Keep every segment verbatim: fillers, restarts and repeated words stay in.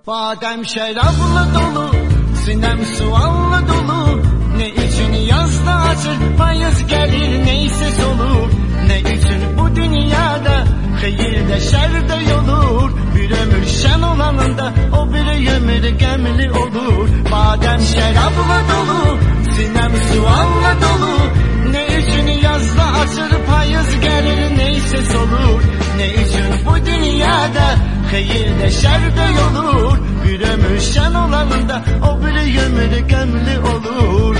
Badem şerabla dolu, sinem sualla dolu. Ne için yazda açır payız gelir, neyse solur. Ne için bu dünyada hayır da şer de yolur. Bir ömür şen olanında o bir ömür gemli olur. Badem şerabla dolu, sinem sualla dolu. Ne için yazda açır payız gelir, neyse solur. Ne için bu dünyada hayır da şer de yolur. Bir ömür şen olanında o bir ömür gemli olur.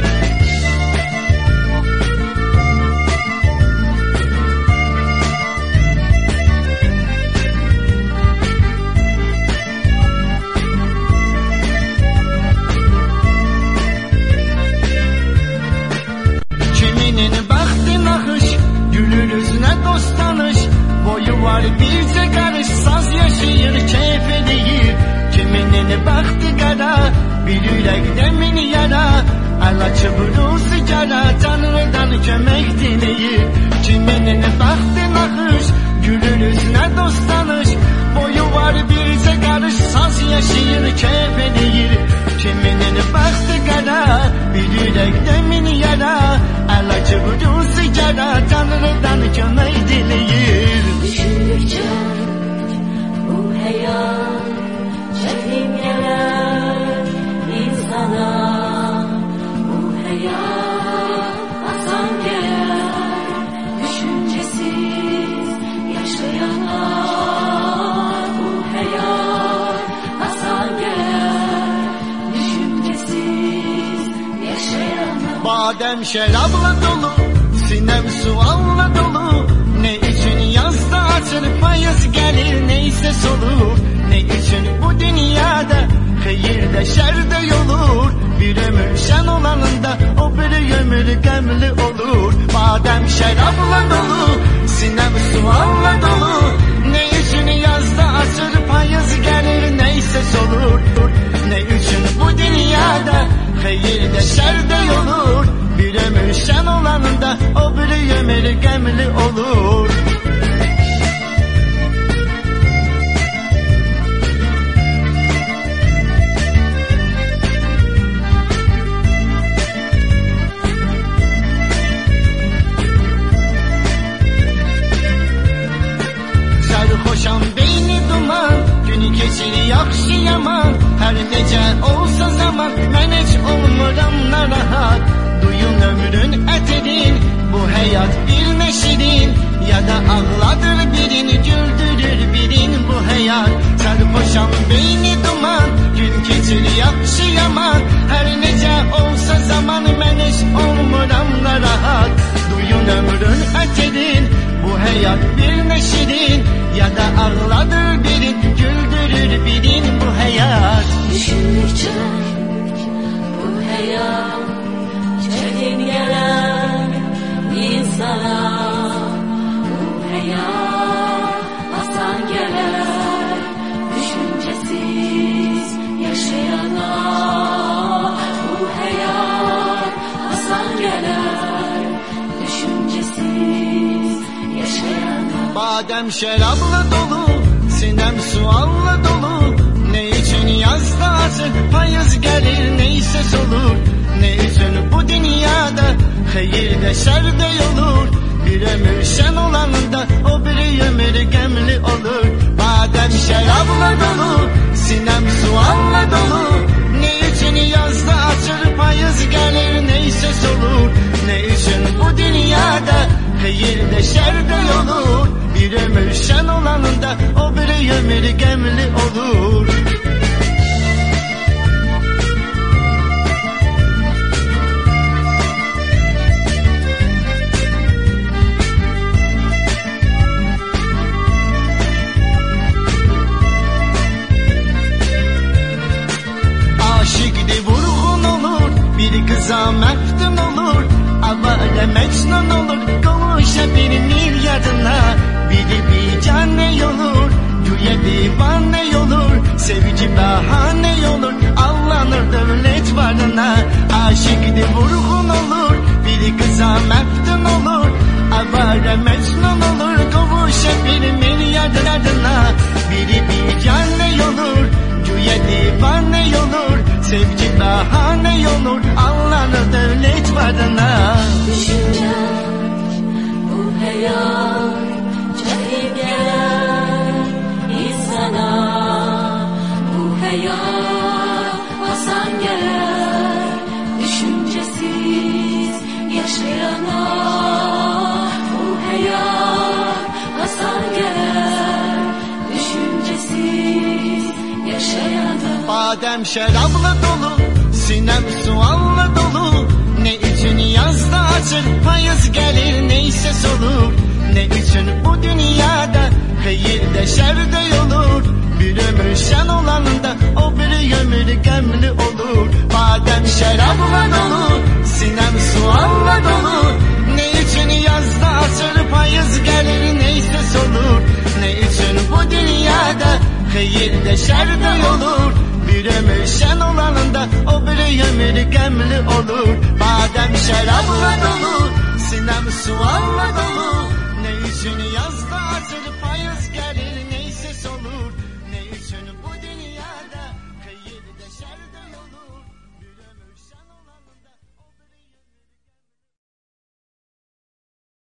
Kiminin bahtı nakış, gülün yüzüne dost tanış. Boyu var birce karış, saz yaşayır keyfe değil. Kiminin bahtı kara, bir yürek demini yara. Alaçı buru sigara, Tanrı'dan kömek dileğir. Kiminin bahtı nakış, gülün yüzüne dost tanış. Boyu var birce karış, saz yaşayır keyfe değil. Kiminin bahtı kara, bir yürek demini yara. Alaçı buru sigara, Tanrı'dan kömek dileğir. Düşündükçe bu hayat çetin gelir insana. Bu hayat asan gelir düşüncesiz yaşayana. Bu hayat asan gelir düşüncesiz yaşayana. Badem şerabla dolu, sinem sualla dolu. Ne için yazda açır payız gelir, neyse solur. Ne için bu dünyada hayır da şer de yolur. Bir ömür şen olanında o bir ömür gemli olur. Badem şerabla dolu, sinem sualla dolu. Ne için yazda açır payız gelir, neyse solur. Ne için bu dünyada hayır da şer de yolur. Bir ömür şen olanında o bir ömür gemli olur. Sarhoşam beyni duman, günü geçir yakşı yaman. Her nece olsa zaman ben hiç olmuram narahat. Duyun ömrün eterin, bu hayat bir neşirin. Ya da ağladır birini, güldürür birin bu hayat. Sarhoşam beyni duman, gün geçir yakşı yaman. Her nece olsa zaman ben hiç olmuram narahat. Duyun ömrün eterin, bu hayat bir neşirin. Ya da ağladır birin, güldürür birin bu hayat. Düşündükçe bu hayat çetin gelir insana. Bu hayat asan gelir düşüncesiz yaşayana. Bu hayat asan gelir düşüncesiz yaşayana. Badem şerabla dolu, sinem sualla dolu. Ne için yazda açır payız gelir, neyse solur. Ne için bu dünyada hayır da şer de yolur. Bir ömür şen olanında o bir ömür gemli olur. Badem şerabla dolu, sinem sualla dolu. Ne için yazda açır payız gelir, neyse solur. Ne için bu dünyada hayır da şer de yolur. Bir ömür şen olanında o bir ömür gemli olur. Aşık vurgun olur, bir kıza meftun olur. Avare mecnun olur, kavuşa bir milyardına. Biri bir canne olur, güye divane olur. Sevici bahane olur, allanır devlet varına. Aşık vurgun olur, bir kıza meftun olur. Avare mecnun olur, kavuşa bir milyardına. Biri bir canne olur, Sevgi bahane olur Allah'ın devlet varına. Düşünce bu hayat cahil gelir insana. Bu hayat hasan gelir düşüncesiz yaşayana. Bu hayat hasan gelir düşüncesiz yaşayana. Badem şarapla dolu, sinem sualla dolu. Ne için yazda açır payız gelir neyse solur. Ne için bu dünyada hayırda şerde olur. Bir ömür şen olanında o bir ömür gemli olur. Badem şarapla dolu, sinem sualla dolu. Ne için yazda açır payız gelir neyse solur. Ne için bu dünyada hayırda şerde olur. Bir ömür şen olanında o bir ömür gemli olur. Badem şarapla dolu, sinem sualla dolu. Ne için yazda açır payız gelir neyse solur.